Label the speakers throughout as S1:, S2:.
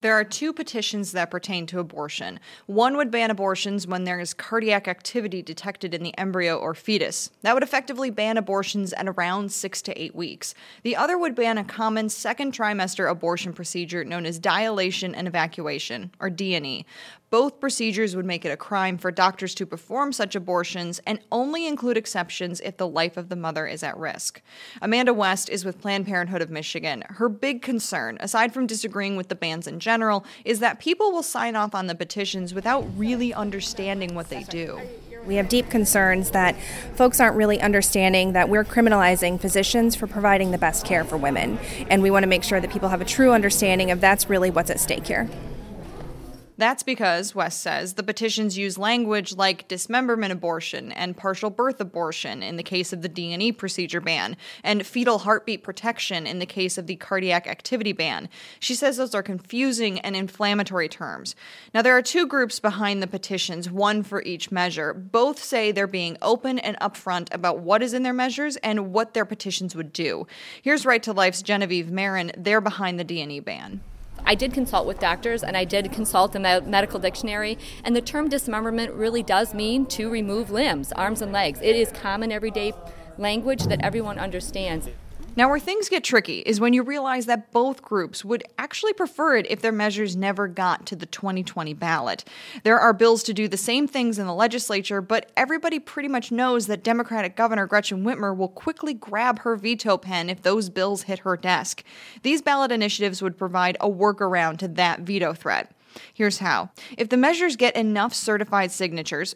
S1: There are two petitions that pertain to abortion. One would ban abortions when there is cardiac activity detected in the embryo or fetus. That would effectively ban abortions at around 6 to 8 weeks. The other would ban a common second trimester abortion procedure known as dilation and evacuation, or D&E. Both procedures would make it a crime for doctors to perform such abortions and only include exceptions if the life of the mother is at risk. Amanda West is with Planned Parenthood of Michigan. Her big concern, aside from disagreeing with the bans in general, is that people will sign off on the petitions without really understanding what they do.
S2: We have deep concerns that folks aren't really understanding that we're criminalizing physicians for providing the best care for women. And we want to make sure that people have a true understanding of that's really what's at stake here.
S1: That's because, West says, the petitions use language like dismemberment abortion and partial birth abortion in the case of the D&E procedure ban, and fetal heartbeat protection in the case of the cardiac activity ban. She says those are confusing and inflammatory terms. Now, there are two groups behind the petitions, one for each measure. Both say they're being open and upfront about what is in their measures and what their petitions would do. Here's Right to Life's Genevieve Marin. They're behind the D&E ban.
S3: I did consult with doctors, and I did consult the medical dictionary, and the term dismemberment really does mean to remove limbs, arms and legs. It is common everyday language that everyone understands.
S1: Now, where things get tricky is when you realize that both groups would actually prefer it if their measures never got to the 2020 ballot. There are bills to do the same things in the legislature, but everybody pretty much knows that Democratic Governor Gretchen Whitmer will quickly grab her veto pen if those bills hit her desk. These ballot initiatives would provide a workaround to that veto threat. Here's how. If the measures get enough certified signatures,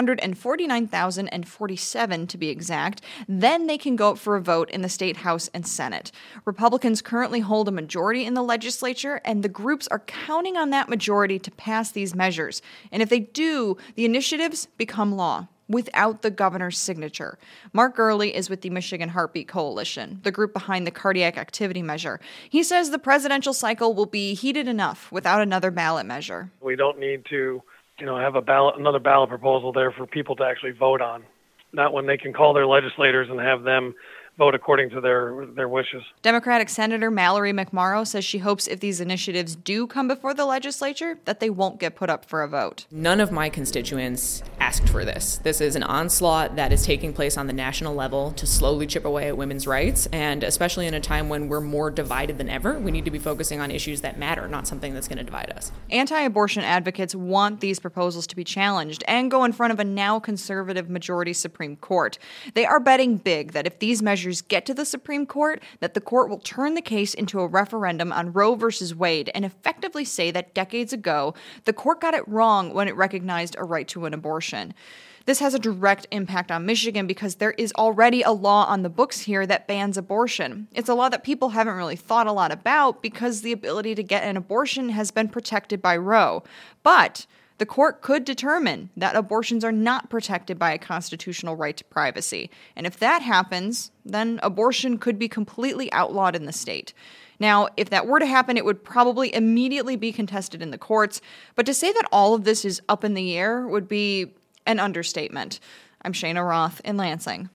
S1: 349,047 to be exact, then they can go up for a vote in the state House and Senate. Republicans currently hold a majority in the legislature, and the groups are counting on that majority to pass these measures. And if they do, the initiatives become law without the governor's signature. Mark Gurley is with the Michigan Heartbeat Coalition, the group behind the cardiac activity measure. He says the presidential cycle will be heated enough without another ballot measure.
S4: We don't need to, have another ballot proposal there for people to actually vote on. Not when they can call their legislators and have them vote according to their wishes.
S1: Democratic Senator Mallory McMorrow says she hopes if these initiatives do come before the legislature, that they won't get put up for a vote.
S5: None of my constituents asked for this. This is an onslaught that is taking place on the national level to slowly chip away at women's rights, and especially in a time when we're more divided than ever, we need to be focusing on issues that matter, not something that's going to divide us.
S1: Anti-abortion advocates want these proposals to be challenged and go in front of a now conservative majority Supreme Court. They are betting big that if these measures get to the Supreme Court, that the court will turn the case into a referendum on Roe versus Wade and effectively say that decades ago, the court got it wrong when it recognized a right to an abortion. This has a direct impact on Michigan because there is already a law on the books here that bans abortion. It's a law that people haven't really thought a lot about because the ability to get an abortion has been protected by Roe. But the court could determine that abortions are not protected by a constitutional right to privacy. And if that happens, then abortion could be completely outlawed in the state. Now, if that were to happen, it would probably immediately be contested in the courts. But to say that all of this is up in the air would be an understatement. I'm Shayna Roth in Lansing.